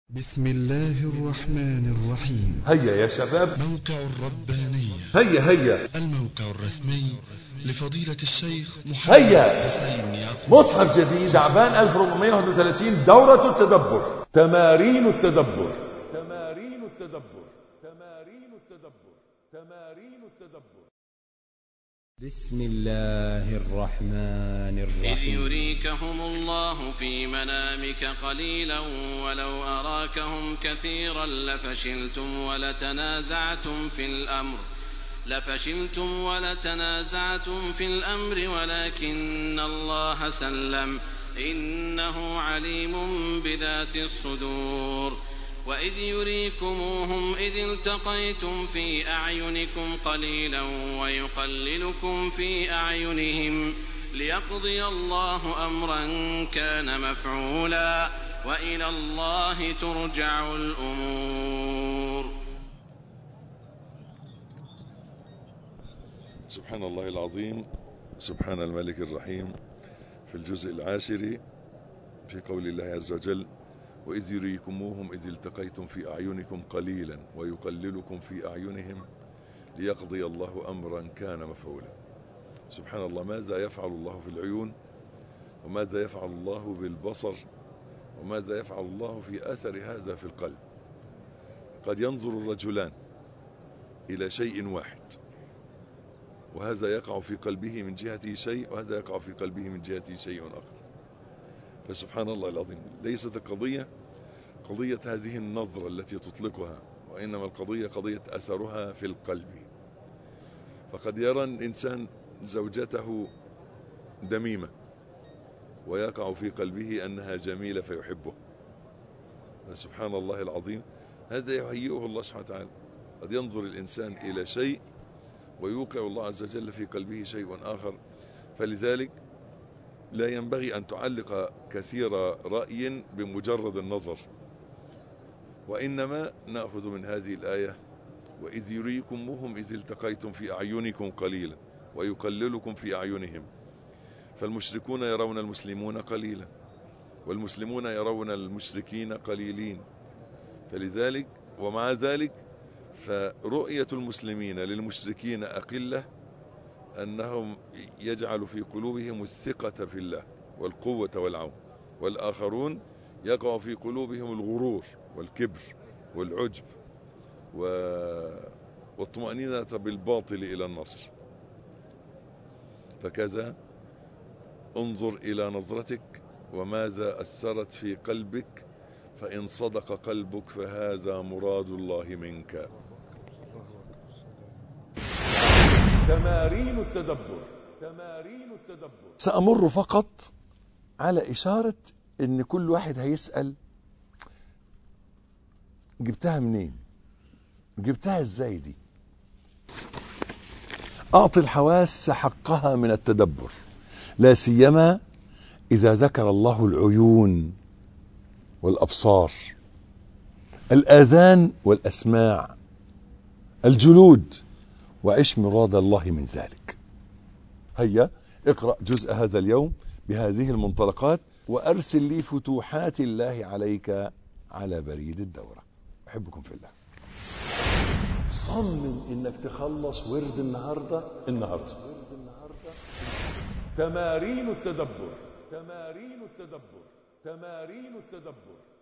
بسم الله الرحمن الرحيم. هيا يا شباب. موقع الربانية. هيا الموقع الرسمي لفضيلة الشيخ محمد حسين يعقوب. مصحف جديد شعبان 1431. دورة التدبر. تمارين التدبر. تمارين التدبر. تمارين التدبر. تمارين التدبر. بسم الله الرحمن الرحيم. إذ يريكهم الله في منامك قليلا ولو أراكهم كثيرا لفشلتم ولتنازعتم في الأمر ولكن الله سلم إنه عليم بذات الصدور. وإذ يريكموهم إذ التقيتم في أعينكم قليلا ويقللكم في أعينهم ليقضي الله أمرا كان مفعولا وإلى الله ترجع الأمور. سبحان الله العظيم، سبحان الملك الرحيم. في الجزء العاشر في قول الله عز وجل: وإذ يريكموهم إذ التقيتم في أعينكم قليلا ويقللكم في أعينهم ليقضي الله أمرا كان مفعولا. سبحان الله، ماذا يفعل الله في العيون، وماذا يفعل الله بالبصر، وماذا يفعل الله في أثر هذا في القلب. قد ينظر الرجلان إلى شيء واحد، وهذا يقع في قلبه من جهته شيء، وهذا يقع في قلبه من جهته شيء آخر. فسبحان الله العظيم، ليست القضية قضية هذه النظرة التي تطلقها، وإنما القضية قضية أثرها في القلب. فقد يرى الإنسان زوجته دميمة ويقع في قلبه أنها جميلة فيحبه. فسبحان الله العظيم، هذا يهيئه الله سبحانه وتعالى. قد ينظر الإنسان إلى شيء ويوقع الله عز وجل في قلبه شيء آخر. فلذلك لا ينبغي أن تعلق كثير رأي بمجرد النظر، وإنما نأخذ من هذه الآية: وإذ يريكموهم إذ التقيتم في أعينكم قليلا ويقللكم في أعينهم. فالمشركون يرون المسلمون قليلا، والمسلمون يرون المشركين قليلين. فلذلك ومع ذلك فرؤية المسلمين للمشركين أقلة أنهم يجعل في قلوبهم الثقة في الله والقوة والعون، والآخرون يقع في قلوبهم الغرور والكبر والعجب والطمأنينة بالباطل إلى النصر. فكذا انظر إلى نظرتك وماذا أثرت في قلبك، فإن صدق قلبك فهذا مراد الله منك. تمارين التدبر. تمارين التدبر. سأمر فقط على إشارة إن كل واحد هيسأل: جبتها منين؟ جبتها إزاي دي؟ أعطي الحواس حقها من التدبر، لا سيما إذا ذكر الله العيون والأبصار، الآذان والأسماع، الجلود، وعش مراد الله من ذلك. هيا اقرأ جزء هذا اليوم بهذه المنطلقات، وأرسل لي فتوحات الله عليك على بريد الدورة. أحبكم في الله. صمم إنك تخلص ورد النهاردة. تمارين التدبر. تمارين التدبر. تمارين التدبر.